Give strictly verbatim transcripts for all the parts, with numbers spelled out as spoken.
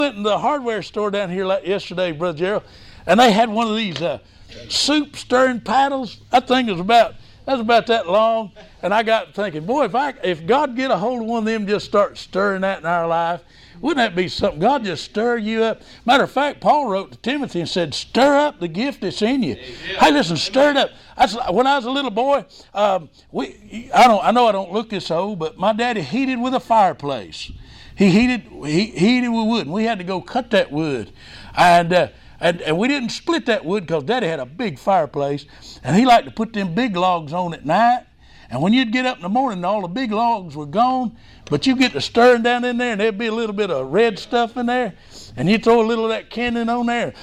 went in the hardware store down here like yesterday, Brother Gerald, and they had one of these uh, soup stirring paddles. That thing was about that was about that long, and I got thinking, boy, if I if God get a hold of one of them, just start stirring that in our life, wouldn't that be something? God just stir you up. Matter of fact, Paul wrote to Timothy and said, "Stir up the gift that's in you." Yeah. Hey, listen, stir it up. That's, when I was a little boy, um, we I don't I know I don't look this old, but my daddy heated with a fireplace. He heated he heated with wood, and we had to go cut that wood, and uh, and and we didn't split that wood because Daddy had a big fireplace, and he liked to put them big logs on at night. And when you'd get up in the morning, all the big logs were gone, but you get to stirring down in there, and there'd be a little bit of red stuff in there, and you throw a little of that kindling on there.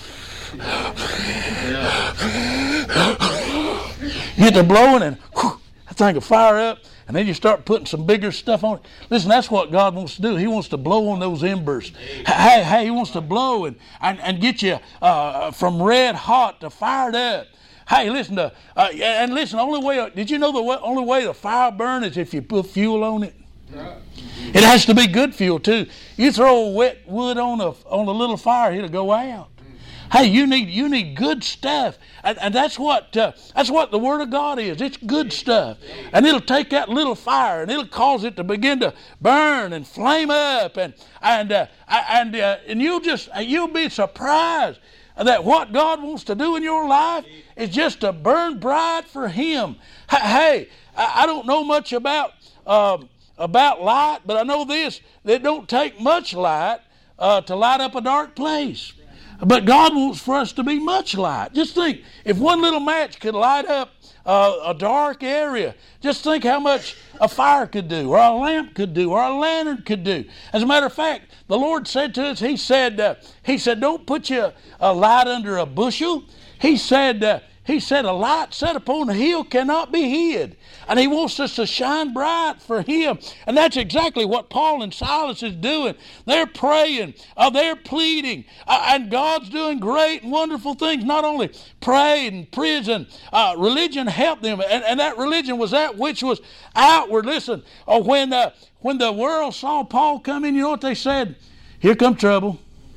You get to blowing, and whew, that thing will fire up. And then you start putting some bigger stuff on it. Listen, that's what God wants to do. He wants to blow on those embers. Hey, hey, He wants to blow and, and, and get you uh, from red hot to fired up. Hey, listen to, uh, and listen, the only way, did you know the way, only way the fire burn is if you put fuel on it? Right. It has to be good fuel too. You throw wet wood on a, on a little fire, it'll go out. Hey, you need you need good stuff, and, and that's what uh, that's what the Word of God is. It's good stuff, and it'll take that little fire and it'll cause it to begin to burn and flame up, and and uh, and uh, and you'll just you'll be surprised that what God wants to do in your life is just to burn bright for Him. Hey, I don't know much about um, about light, but I know this: that it don't take much light uh, to light up a dark place. But God wants for us to be much light. Just think, if one little match could light up uh, a dark area, just think how much a fire could do, or a lamp could do, or a lantern could do. As a matter of fact, the Lord said to us, He said, uh, He said, don't put your a light under a bushel. He said, uh, He said, a light set upon a hill cannot be hid. And He wants us to shine bright for Him. And that's exactly what Paul and Silas is doing. They're praying. Uh, they're pleading. Uh, and God's doing great and wonderful things. Not only pray in prison, uh, religion helped them. And, and that religion was that which was outward. Listen, uh, when, uh, when the world saw Paul come in, you know what they said? Here comes trouble.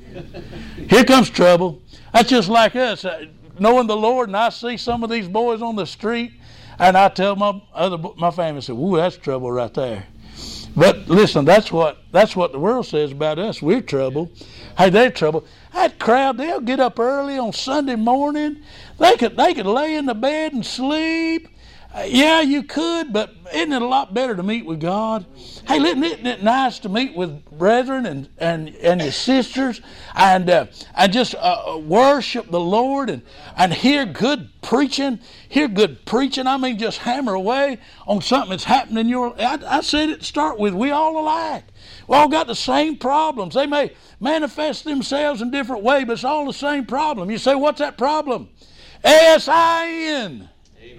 Here comes trouble. That's just like us. Uh, knowing the Lord, and I see some of these boys on the street, and I tell my other my family, I say, "Ooh, that's trouble right there." But listen, that's what that's what the world says about us. We're trouble. Hey, they're trouble. That crowd, they'll get up early on Sunday morning. They could they could lay in the bed and sleep. Uh, yeah, you could, but isn't it a lot better to meet with God? Hey, isn't it, isn't it nice to meet with brethren and, and, and your sisters and uh, and just uh, worship the Lord and, and hear good preaching, hear good preaching. I mean, just hammer away on something that's happening in your life. I, I said it to start with, we all alike. We all got the same problems. They may manifest themselves in different ways, but it's all the same problem. You say, what's that problem? S I N.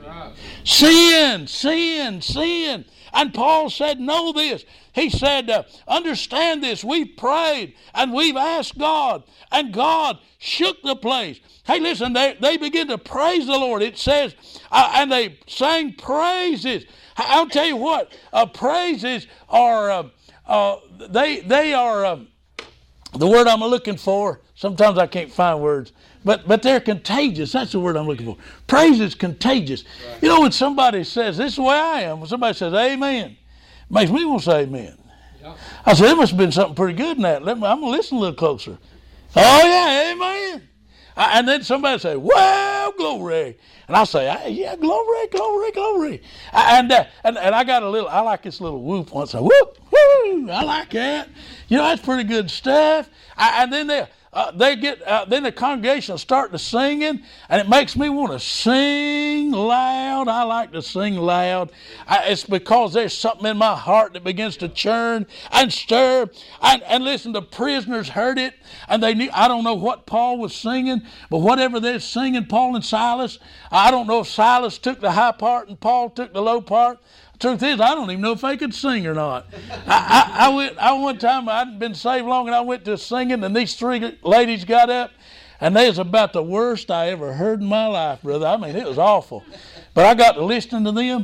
Sin, sin, sin. And Paul said, know this. He said, uh, understand this. We've prayed and we've asked God, and God shook the place. Hey, listen, they, they begin to praise the Lord. It says, uh, and they sang praises. I'll tell you what, uh, praises are, uh, uh, they, they are, uh, the word I'm looking for, sometimes I can't find words. But but they're contagious. That's the word I'm looking for. Praise is contagious. Right. You know, when somebody says, this is the way I am, when somebody says, amen, it makes me want to say amen. Yeah. I said, there must have been something pretty good in that. Let me, I'm going to listen a little closer. Oh, yeah, amen. I, and then somebody say, well, glory. And I say, yeah, glory, glory, glory. I, and, uh, and and I got a little, I like this little whoop once. I whoop, whoo, I like that. You know, that's pretty good stuff. I, and then they Uh, they get uh, then the congregation will start to singing, and it makes me want to sing loud. I like to sing loud. I, it's because there's something in my heart that begins to churn and stir. And, and listen, the prisoners heard it, and they knew. I don't know what Paul was singing, but whatever they're singing, Paul and Silas. I don't know if Silas took the high part and Paul took the low part. Truth is, I don't even know if they could sing or not. I, I, I went. I one time I hadn't been saved long, and I went to singing, and these three ladies got up, and they was about the worst I ever heard in my life, brother. I mean, it was awful. But I got to listening to them.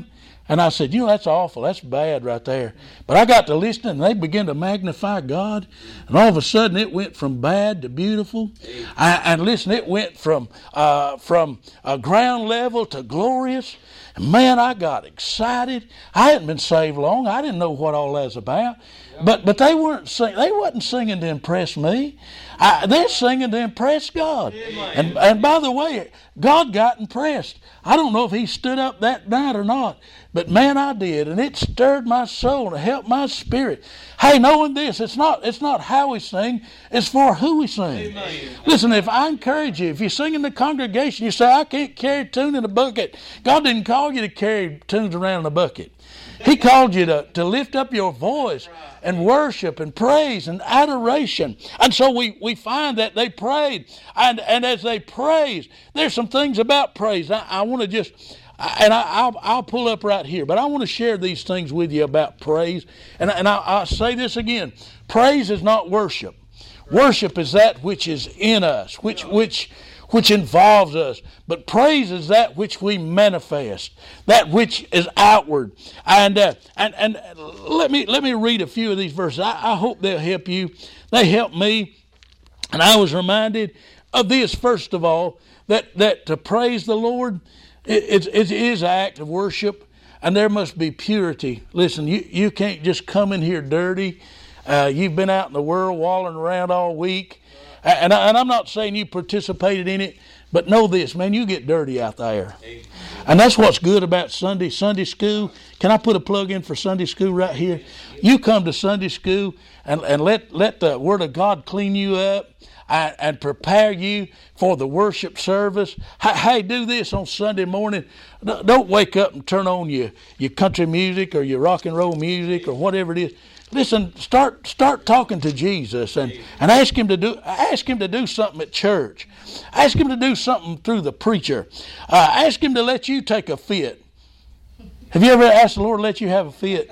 And I said, you know, that's awful. That's bad right there. But I got to listening, and they began to magnify God. And all of a sudden, it went from bad to beautiful. I, and listen, it went from uh, from uh, ground level to glorious. And man, I got excited. I hadn't been saved long. I didn't know what all that was about. But but they weren't sing, they wasn't singing to impress me. I, they're singing to impress God. And and by the way, God got impressed. I don't know if he stood up that night or not, but man, I did, and it stirred my soul and helped my spirit. Hey, knowing this, it's not it's not how we sing, it's for who we sing. Amen. Listen, if I encourage you, if you sing in the congregation, you say, I can't carry a tune in a bucket. God didn't call you to carry tunes around in a bucket. He called you to, to lift up your voice and worship and praise and adoration. And so we, we find that they prayed. And, and as they praised, there's some things about praise. I, I want to just, and I, I'll, I'll pull up right here, but I want to share these things with you about praise. And, and I, I'll say this again. Praise is not worship. Worship is that which is in us, which which which involves us. But praise is that which we manifest, that which is outward. And uh, and and let me let me read a few of these verses. I, I hope they'll help you. They help me. And I was reminded of this, first of all, that, that to praise the Lord, it, it, it is an act of worship, and there must be purity. Listen, you, you can't just come in here dirty. Uh, you've been out in the world walling around all week. And, I, and I'm not saying you participated in it, but know this, man, you get dirty out there. And that's what's good about Sunday, Sunday school. Can I put a plug in for Sunday school right here? You come to Sunday school and, and let, let the Word of God clean you up and, and prepare you for the worship service. Hey, hey, do this on Sunday morning. Don't wake up and turn on your, your country music or your rock and roll music or whatever it is. Listen, start start talking to Jesus and, and ask him to do ask him to do something at church. Ask him to do something through the preacher. Uh, ask him to let you take a fit. Have you ever asked the Lord to let you have a fit?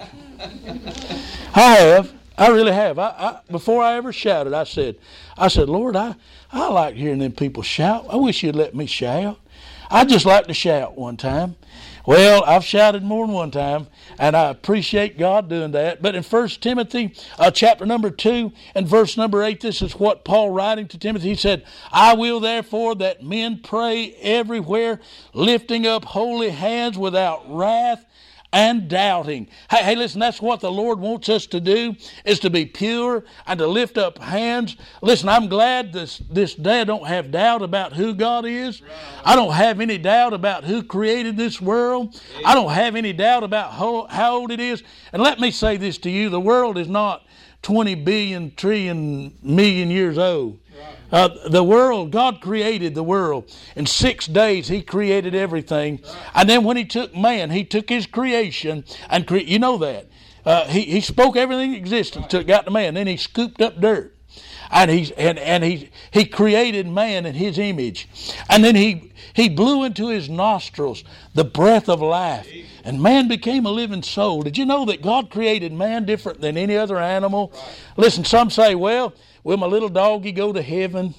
I have. I really have. I, I before I ever shouted, I said, I said, Lord, I, I like hearing them people shout. I wish you'd let me shout. I'd just like to shout one time. Well, I've shouted more than one time, and I appreciate God doing that. But in First Timothy, uh, chapter number two and verse number eight, this is what Paul writing to Timothy, he said, I will therefore that men pray everywhere, lifting up holy hands without wrath and doubting. Hey, hey, listen, that's what the Lord wants us to do, is to be pure and to lift up hands. Listen, I'm glad this, this day I don't have doubt about who God is. I don't have any doubt about who created this world. I don't have any doubt about how, how old it is. And let me say this to you, the world is not twenty billion, trillion, million years old. Uh, the world, God created the world. In six days, He created everything. And then when He took man, He took His creation and, cre- you know that. Uh, he, he spoke everything in existence till it got to man. Then He scooped up dirt. And, he's, and, and he, he created man in His image. And then he, he blew into his nostrils the breath of life. And man became a living soul. Did you know that God created man different than any other animal? Listen, some say, well, will my little doggy go to heaven?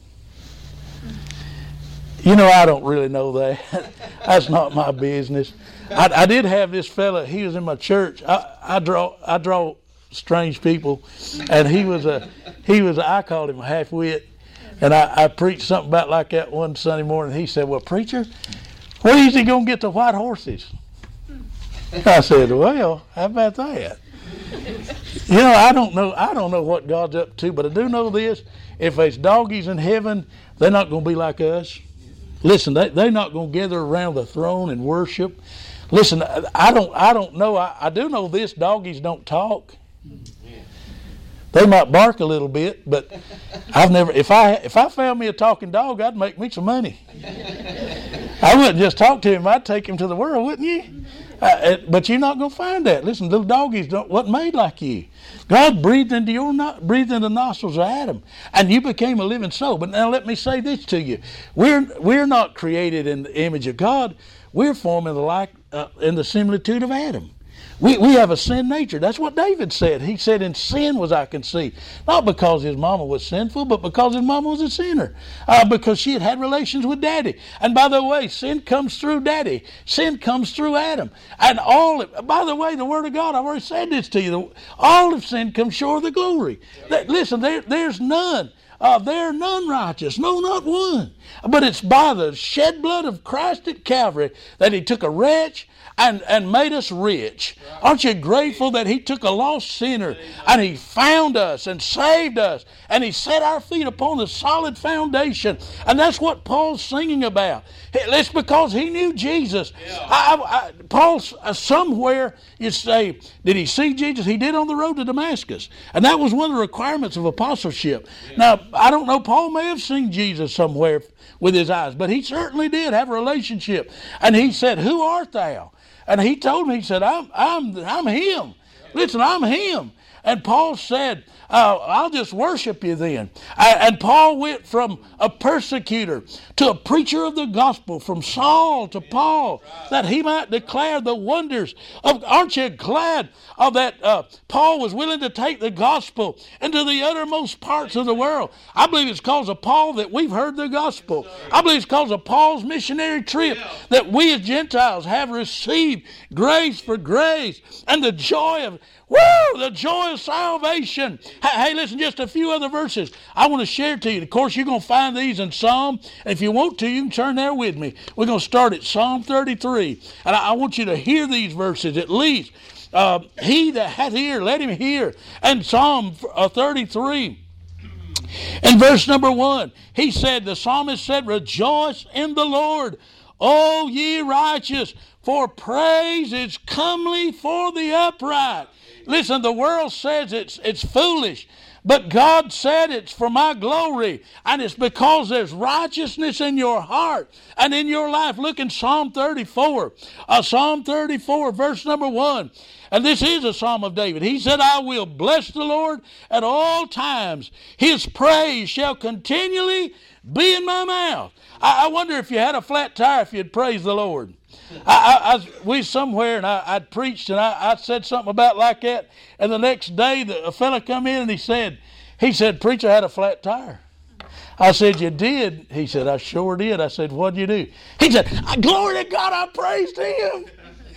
You know, I don't really know that. That's not my business. I, I did have this fella. He was in my church. I, I draw. I draw strange people, and he was a. He was. A, I called him a half-wit, and I, I preached something about like that one Sunday morning. He said, "Well, preacher, where is he going to get the white horses?" I said, "Well, how about that?" You know, I don't know. I don't know what God's up to, but I do know this: if there's doggies in heaven, they're not going to be like us. Listen, they, they're not going to gather around the throne and worship. Listen, I don't. I don't know. I, I do know this: doggies don't talk. They might bark a little bit, but I've never. If I if I found me a talking dog, I'd make me some money. I wouldn't just talk to him. I'd take him to the world, wouldn't you? Uh, but you're not going to find that. Listen, little doggies don't, wasn't made like you. God breathed into your no, breathed into the nostrils of Adam, and you became a living soul. But now let me say this to you: we're we're not created in the image of God. We're formed in the like uh, in the similitude of Adam. We, we have a sin nature. That's what David said. He said, in sin was I conceived. Not because his mama was sinful, but because his mama was a sinner. Uh, because she had had relations with daddy. And by the way, sin comes through daddy. Sin comes through Adam. And all, by the way, the Word of God, I've already said this to you. All of sin comes short of the glory. That, listen, there, there's none. Uh, there are none righteous, no, not one. But it's by the shed blood of Christ at Calvary that he took a wretch and, and made us rich. Aren't you grateful that he took a lost sinner and he found us and saved us and he set our feet upon the solid foundation? And that's what Paul's singing about. It's because he knew Jesus. I, I, Paul, uh, somewhere you say, did he see Jesus? He did on the road to Damascus. And that was one of the requirements of apostleship. Now, I don't know, Paul may have seen Jesus somewhere with his eyes, but he certainly did have a relationship. And he said, who art thou? And he told me, he said, I'm, I'm, I'm him. Listen, I'm him. And Paul said, uh, I'll just worship you then. And Paul went from a persecutor to a preacher of the gospel, from Saul to Paul, that he might declare the wonders of, aren't you glad of that uh, Paul was willing to take the gospel into the uttermost parts of the world? I believe it's because of Paul that we've heard the gospel. I believe it's because of Paul's missionary trip that we as Gentiles have received grace for grace and the joy of Woo! The joy of salvation. Hey, listen, just a few other verses I want to share to you. Of course, you're going to find these in Psalm. And if you want to, you can turn there with me. We're going to start at Psalm thirty-three. And I want you to hear these verses at least. Uh, he that hath ear, let him hear. And Psalm thirty-three. In verse number one, he said, the psalmist said, rejoice in the Lord, O ye righteous, for praise is comely for the upright. Listen, the world says it's it's foolish, but God said it's for my glory, and it's because there's righteousness in your heart and in your life. Look in Psalm thirty-four, uh, Psalm thirty-four, verse number one. And this is a psalm of David. He said, I will bless the Lord at all times. His praise shall continually be in my mouth. I, I wonder if you had a flat tire, if you'd praise the Lord. I, I, I we somewhere and I, I'd preached and I, I said something about like that, and the next day the, a fella come in and he said, he said, preacher, I had a flat tire. I said, you did? He said, I sure did. I said, what'd you do? He said, glory to God, I praised him.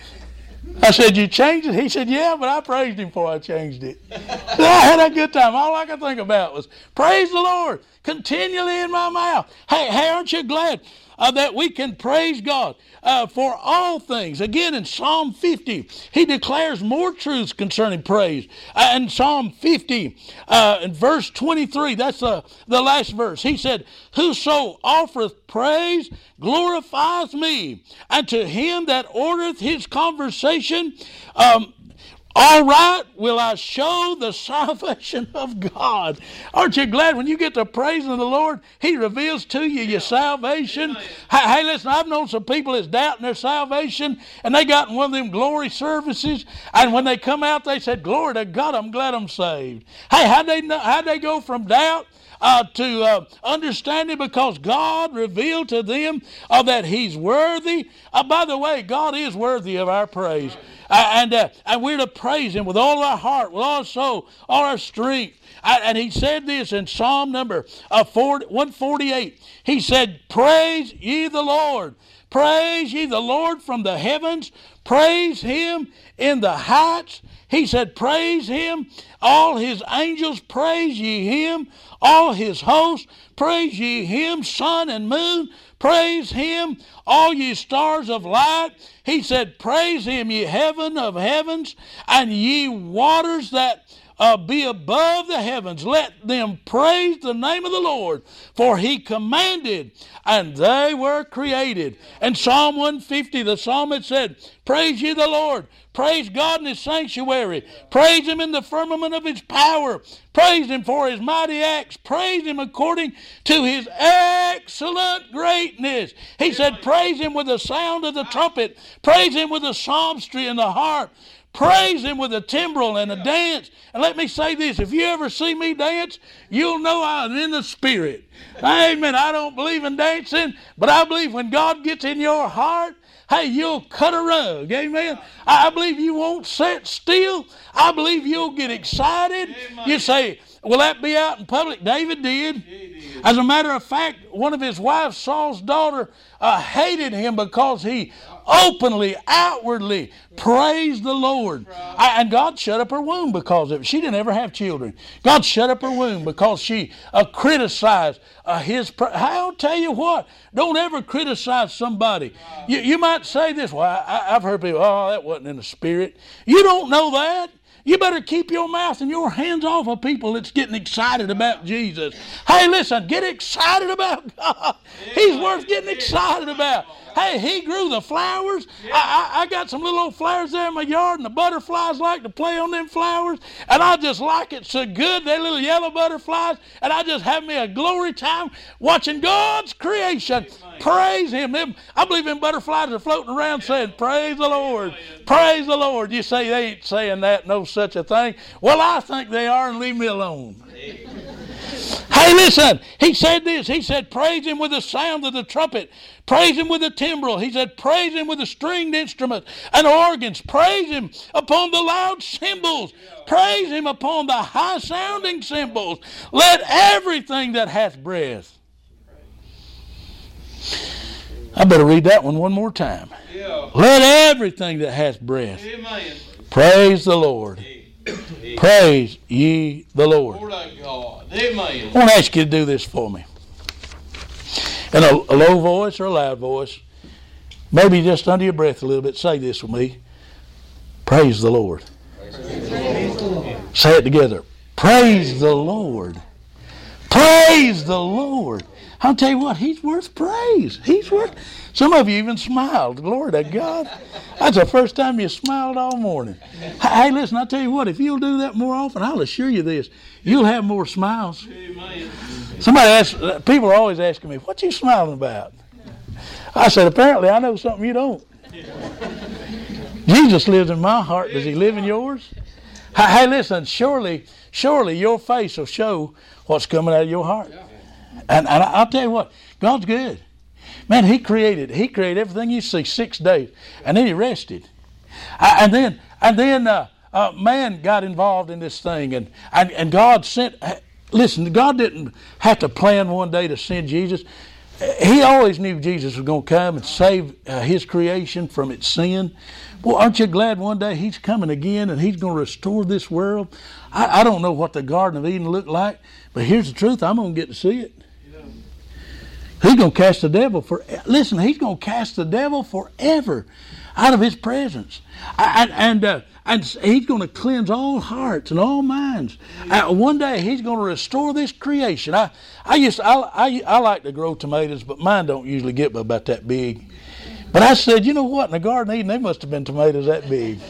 I said, you changed it? He said, yeah, but I praised him before I changed it. I had a good time. All I could think about was, praise the Lord continually in my mouth. Hey, hey, aren't you glad uh, that we can praise God uh, for all things? Again, in Psalm fifty, he declares more truths concerning praise. Uh, in Psalm fifty, uh, in verse twenty-three, that's uh, the last verse. He said, whoso offereth praise glorifieth me, and to him that ordereth his conversation, um, all right, will I show the salvation of God. Aren't you glad when you get to praising the Lord, he reveals to you your salvation? Hey, hey, listen, I've known some people that's doubting their salvation, and they got in one of them glory services, and when they come out, they said, glory to God, I'm glad I'm saved. Hey, how'd they, know, how'd they go from doubt Uh, to uh, understanding? Because God revealed to them uh, that he's worthy. Uh, by the way, God is worthy of our praise. Uh, and uh, and we're to praise him with all our heart, with all our soul, all our strength. Uh, and he said this in Psalm number uh, one forty-eight. He said, praise ye the Lord. Praise ye the Lord from the heavens. Praise him in the heights. He said, praise him. All his angels, praise ye him. All his hosts, praise ye him. Sun and moon, praise him. All ye stars of light. He said, praise him, ye heaven of heavens, and ye waters that Uh, be above the heavens. Let them praise the name of the Lord, for he commanded, and they were created. In Psalm one fifty, the psalmist said, praise ye the Lord. Praise God in his sanctuary. Praise him in the firmament of his power. Praise him for his mighty acts. Praise him according to his excellent greatness. He said, praise him with the sound of the trumpet. Praise him with the psalmistry and the harp. Praise him with a timbrel and a dance. And let me say this, if you ever see me dance, you'll know I'm in the Spirit. Amen. I don't believe in dancing, but I believe when God gets in your heart, hey, you'll cut a rug. Amen. I believe you won't sit still. I believe you'll get excited. You say, will that be out in public? David did. As a matter of fact, one of his wives, Saul's daughter, uh, hated him because he openly, outwardly praised the Lord. I, and God shut up her womb because of it. She didn't ever have children. God shut up her womb because she uh, criticized uh, his... Pra- I'll tell you what, don't ever criticize somebody. You, you might say this, well, I, I've heard people, oh, that wasn't in the Spirit. You don't know that. You better keep your mouth and your hands off of people that's getting excited about Jesus. Hey, listen, get excited about God. He's worth getting excited about. Hey, he grew the flowers. I, I, I got some little old flowers there in my yard, and the butterflies like to play on them flowers. And I just like it so good, they little yellow butterflies. And I just have me a glory time watching God's creation. Praise Him. Them, I believe them butterflies are floating around saying, praise the Lord. Praise the Lord. You say they ain't saying that, no such a thing. Well, I think they are, and leave me alone. Hey, listen, he said this. He said, praise Him with the sound of the trumpet. Praise Him with the timbrel. He said, praise Him with the stringed instrument and organs. Praise Him upon the loud cymbals. Praise Him upon the high-sounding cymbals. Let everything that hath breath. I better read that one one more time. Yeah. Let everything that hath breath. Amen. Praise the Lord. Amen. Praise ye the Lord. God. Amen. I want to ask you to do this for me. In a, a low voice or a loud voice, maybe just under your breath a little bit, say this with me. Praise the Lord. Praise the Lord. Say it together. Praise the Lord. Praise the Lord. I'll tell you what, He's worth praise. He's worth... Some of you even smiled. Glory to God. That's the first time you smiled all morning. Hey, listen, I'll tell you what, if you'll do that more often, I'll assure you this, you'll have more smiles. Amen. Somebody asks, people are always asking me, what you smiling about? I said, apparently I know something you don't. Jesus lives in my heart. Does He live in yours? Hey, listen, surely, surely your face will show what's coming out of your heart. And, and I'll tell you what, God's good. Man, He created, He created everything you see six days, and then He rested. And then, and then uh, uh, man got involved in this thing, and, and, and God sent, listen, God didn't have to plan one day to send Jesus. He always knew Jesus was going to come and save uh, His creation from its sin. Well, aren't you glad one day He's coming again and He's going to restore this world? I, I don't know what the Garden of Eden looked like, but here's the truth, I'm going to get to see it. He's going to cast the devil for, listen, He's going to cast the devil forever out of His presence. And, and, uh, and He's going to cleanse all hearts and all minds. Uh, one day He's going to restore this creation. I, I used to, I, I, I like to grow tomatoes, but mine don't usually get about that big. But I said, you know what, in the Garden of Eden, they must have been tomatoes that big.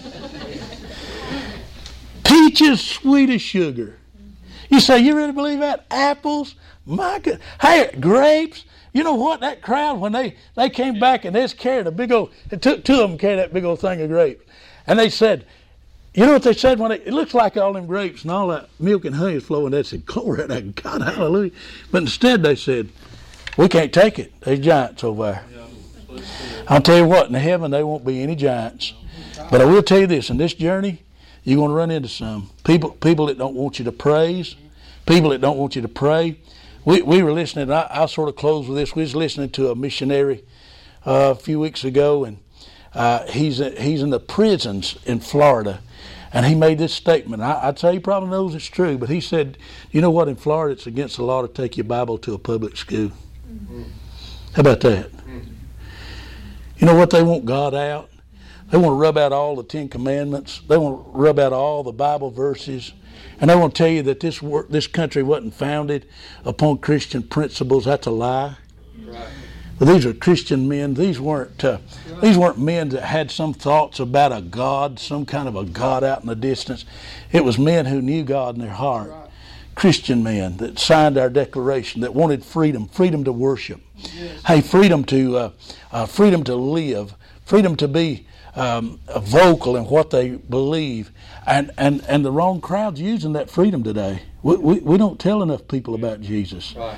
Peaches sweet as sugar. You say, you really believe that? Apples? My God. Hey, grapes. You know what? That crowd, when they, they came back and they just carried a big old, it took two of them carried that big old thing of grapes. And they said, you know what they said? When they, it looks like all them grapes and all that milk and honey is flowing. They said, glory to God, hallelujah. But instead they said, we can't take it. There's giants over there. I'll tell you what, in heaven there won't be any giants. But I will tell you this, in this journey, you're going to run into some. People people that don't want you to praise, people that don't want you to pray. We we were listening, I, I'll sort of close with this. We was listening to a missionary uh, a few weeks ago, and uh, he's, he's in the prisons in Florida. And he made this statement. I, I'd say he probably knows it's true, but he said, you know what, in Florida it's against the law to take your Bible to a public school. Mm-hmm. How about that? Mm-hmm. You know what, they want God out. They want to rub out all the Ten Commandments. They want to rub out all the Bible verses. And they want to tell you that this work, this country wasn't founded upon Christian principles. That's a lie. Right. But these are Christian men. These weren't uh, right. These weren't men that had some thoughts about a God, some kind of a God out in the distance. It was men who knew God in their heart. Right. Christian men that signed our declaration, that wanted freedom, freedom to worship. Yes. Hey, freedom to uh, uh, freedom to live, freedom to be um, vocal in what they believe. And, and, and the wrong crowd's using that freedom today. We, we, we don't tell enough people about Jesus. Right.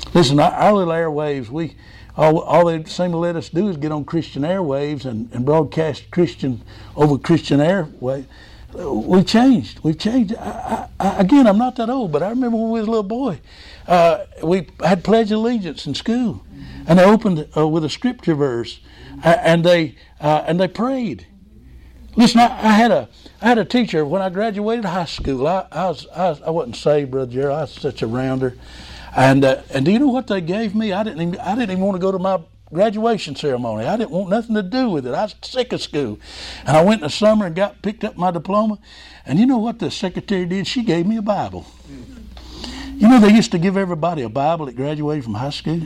Listen, our, our little airwaves, we all, all they seem to let us do is get on Christian airwaves and, and broadcast Christian over Christian airwaves. We changed. We've changed. I, I, again, I'm not that old, but I remember when we was a little boy, uh, we had Pledge of Allegiance in school, and they opened uh, with a scripture verse, uh, and they uh, and they prayed. Listen, I, I had a I had a teacher when I graduated high school. I I was I, was, I wasn't saved, Brother Gerald. I was such a rounder. And uh, and do you know what they gave me? I didn't even I didn't even want to go to my graduation ceremony. I didn't want nothing to do with it. I was sick of school, and I went in the summer and got picked up my diploma. And you know what the secretary did? She gave me a Bible. You know they used to give everybody a Bible that graduated from high school.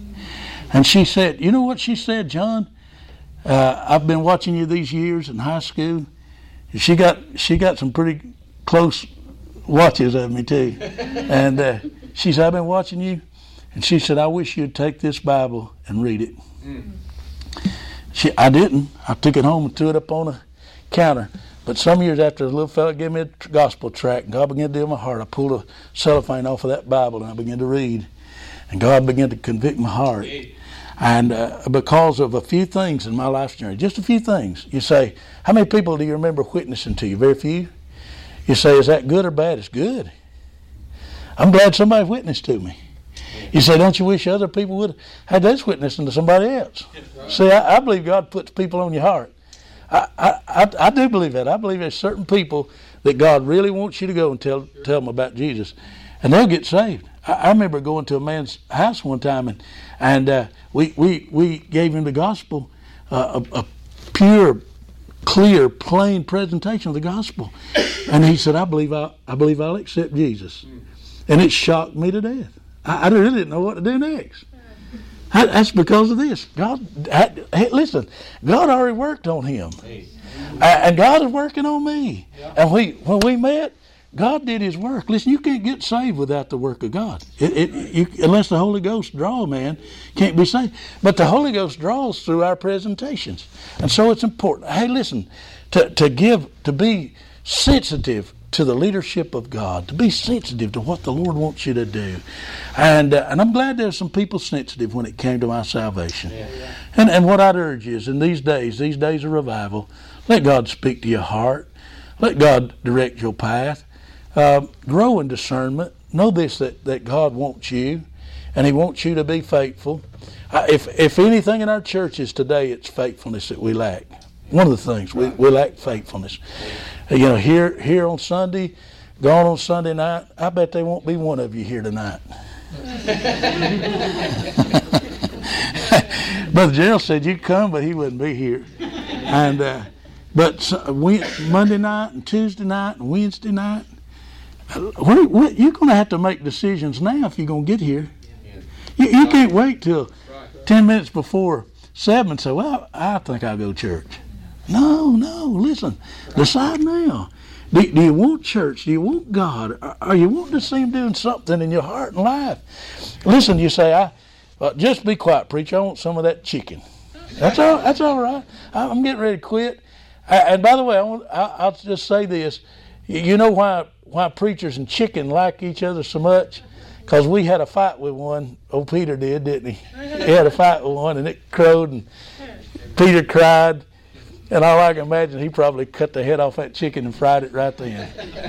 And she said, you know what she said, John? Uh, I've been watching you these years in high school. She got she got some pretty close watches of me too, and. Uh, She said, I've been watching you. And she said, I wish you'd take this Bible and read it. Mm. She, I didn't. I took it home and threw it up on a counter. But some years after, the little fella gave me a gospel tract, and God began to deal with my heart. I pulled a cellophane off of that Bible, and I began to read. And God began to convict my heart. And uh, because of a few things in my life's journey, just a few things. You say, how many people do you remember witnessing to you? Very few. You say, is that good or bad? It's good. I'm glad somebody witnessed to me. You say, don't you wish other people would have had this witnessing to somebody else? Right. See, I, I believe God puts people on your heart. I, I, I, I do believe that. I believe there's certain people that God really wants you to go and tell tell them about Jesus, and they'll get saved. I, I remember going to a man's house one time, and and uh, we, we, we gave him the gospel, uh, a, a pure, clear, plain presentation of the gospel. And he said, I believe, I, I believe I'll accept Jesus. And it shocked me to death. I, I really didn't know what to do next. I, that's because of this. God, I, hey, listen, God already worked on him. I, and God is working on me. And we, when we met, God did his work. Listen, you can't get saved without the work of God. It, it, you, unless the Holy Ghost draw a man, can't be saved. But the Holy Ghost draws through our presentations. And so it's important. Hey, listen, to, to give, to be sensitive to the leadership of God, to be sensitive to what the Lord wants you to do. And uh, and I'm glad there's some people sensitive when it came to my salvation. Yeah, yeah. And and what I'd urge you is in these days, these days of revival, let God speak to your heart. Let God direct your path. Uh, grow in discernment. Know this, that, that God wants you, and he wants you to be faithful. Uh, if, if anything in our churches today, it's faithfulness that we lack. One of the things, we, we lack faithfulness. You know, here here on Sunday, gone on Sunday night, I bet there won't be one of you here tonight. Brother Gerald said you'd come, but he wouldn't be here. And uh, But we, Monday night and Tuesday night and Wednesday night, we're, we're, you're going to have to make decisions now if you're going to get here. You, you can't wait till ten minutes before seven and say, well, I think I'll go to church. No, no, listen. Decide now. Do, do you want church? Do you want God? Are, are you wanting to see him doing something in your heart and life? Listen, you say, I uh, just be quiet, preacher. I want some of that chicken. That's all, that's all right. I, I'm getting ready to quit. I, and by the way, I want, I, I'll just say this. You know why why preachers and chicken like each other so much? Because we had a fight with one. Old Peter did, didn't he? He had a fight with one, and it crowed, and Peter cried. And all I can imagine, he probably cut the head off that chicken and fried it right then.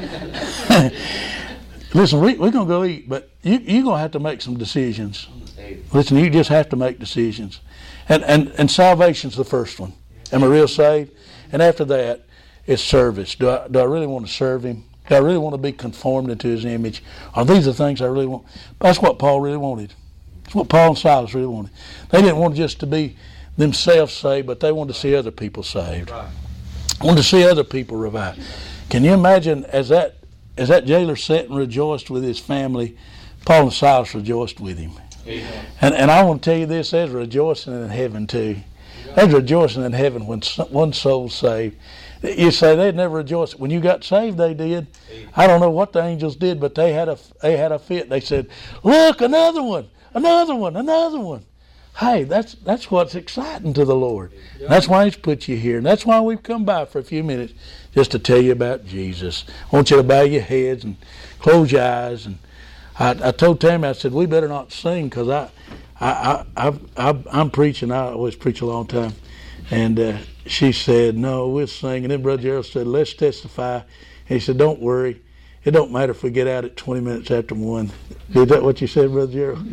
Listen, we, we're going to go eat, but you, you're going to have to make some decisions. Listen, you just have to make decisions. And, and, and salvation's the first one. Am I real saved? And after that, it's service. Do I, do I really want to serve him? Do I really want to be conformed into his image? Are these the things I really want? That's what Paul really wanted. That's what Paul and Silas really wanted. They didn't want just to be themselves saved, but they wanted to see other people saved. Right. Wanted to see other people revived. Can you imagine as that as that jailer sat and rejoiced with his family, Paul and Silas rejoiced with him. Amen. And and I want to tell you this, there's rejoicing in heaven too. There's rejoicing in heaven when one soul's saved. You say they'd never rejoice. When you got saved, they did. I don't know what the angels did, but they had a they had a fit. They said, "Look, another one, another one, another one." Hey, that's that's what's exciting to the Lord. That's why he's put you here. And that's why we've come by for a few minutes just to tell you about Jesus. I want you to bow your heads and close your eyes. And I, I told Tammy, I said, we better not sing because I, I, I, I, I, I'm preaching. I always preach a long time. And uh, she said, no, we'll sing. And then Brother Gerald said, let's testify. And he said, don't worry. It don't matter if we get out at twenty minutes after one. Is that what you said, Brother Gerald?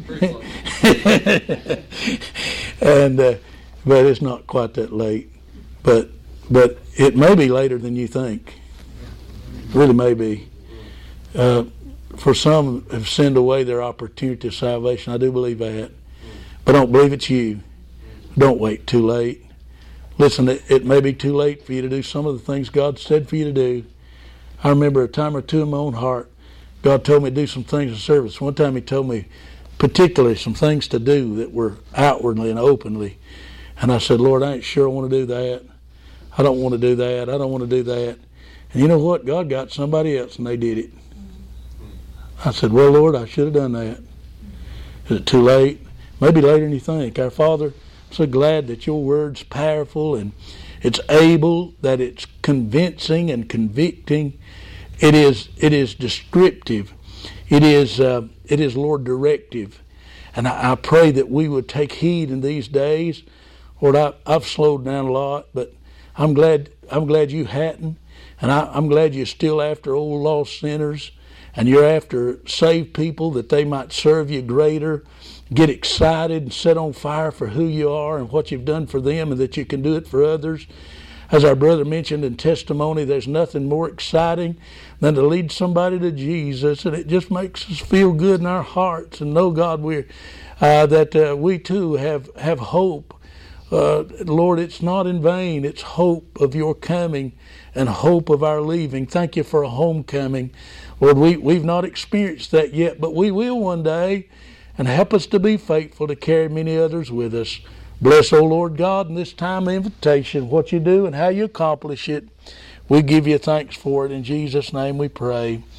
and uh, But it's not quite that late. But but it may be later than you think. It really may be. Uh, for some have sinned away their opportunity of salvation. I do believe that. But I don't believe it's you. Don't wait too late. Listen, it, it may be too late for you to do some of the things God said for you to do. I remember a time or two in my own heart, God told me to do some things in service. One time he told me particularly some things to do that were outwardly and openly. And I said, Lord, I ain't sure I want to do that. I don't want to do that. I don't want to do that. And you know what? God got somebody else and they did it. I said, well, Lord, I should have done that. Is it too late? Maybe later than you think. Our Father, I'm so glad that your word's powerful and it's able, that it's convincing and convicting. It is it is descriptive. It is, uh, it is Lord, directive. And I, I pray that we would take heed in these days. Lord, I, I've slowed down a lot, but I'm glad I'm glad you hadn't. And I, I'm glad you're still after old lost sinners. And you're after saved people that they might serve you greater. Get excited and set on fire for who you are and what you've done for them and that you can do it for others. As our brother mentioned in testimony, there's nothing more exciting than to lead somebody to Jesus, and it just makes us feel good in our hearts and know, God, we're, uh, that uh, we too have, have hope. Uh, Lord, it's not in vain. It's hope of your coming and hope of our leaving. Thank you for a homecoming. Lord, we, we've not experienced that yet, but we will one day. And help us to be faithful to carry many others with us. Bless, O Lord God, in this time of invitation, what you do and how you accomplish it. We give you thanks for it. In Jesus' name we pray.